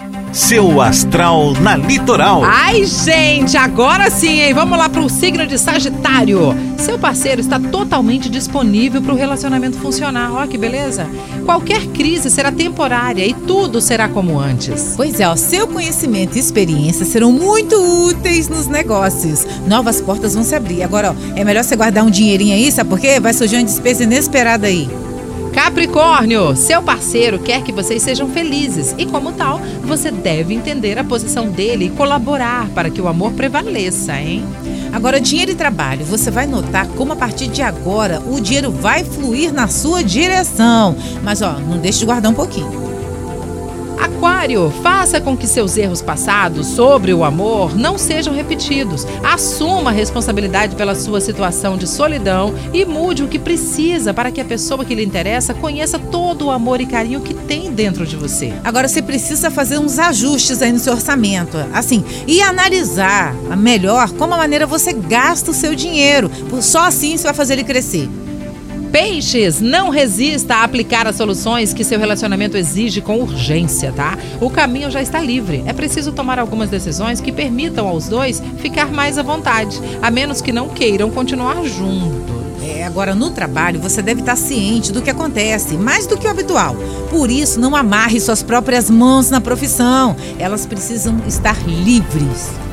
Seu astral na Litoral. Ai, gente, agora sim, hein? Vamos lá pro signo de Sagitário. Seu parceiro está totalmente disponível para o relacionamento funcionar. Ó, que beleza. Qualquer crise será temporária e tudo será como antes. Pois é, seu conhecimento e experiência serão muito úteis nos negócios. Novas portas vão se abrir. Agora, ó, é melhor você guardar um dinheirinho aí, sabe por quê? Vai surgir uma despesa inesperada aí. Capricórnio, seu parceiro quer que vocês sejam felizes e, como tal, você deve entender a posição dele e colaborar para que o amor prevaleça, hein? Agora, dinheiro e trabalho. Você vai notar como a partir de agora o dinheiro vai fluir na sua direção. Mas, ó, não deixe de guardar um pouquinho. Aquário, faça com que seus erros passados sobre o amor não sejam repetidos. Assuma a responsabilidade pela sua situação de solidão e mude o que precisa para que a pessoa que lhe interessa conheça todo o amor e carinho que tem dentro de você. Agora, você precisa fazer uns ajustes aí no seu orçamento, assim, e analisar melhor como a maneira você gasta o seu dinheiro. Só assim você vai fazer ele crescer. Peixes, não resista a aplicar as soluções que seu relacionamento exige com urgência, tá? O caminho já está livre. É preciso tomar algumas decisões que permitam aos dois ficar mais à vontade, a menos que não queiram continuar juntos. Agora, no trabalho, você deve estar ciente do que acontece, mais do que o habitual. Por isso, não amarre suas próprias mãos na profissão. Elas precisam estar livres.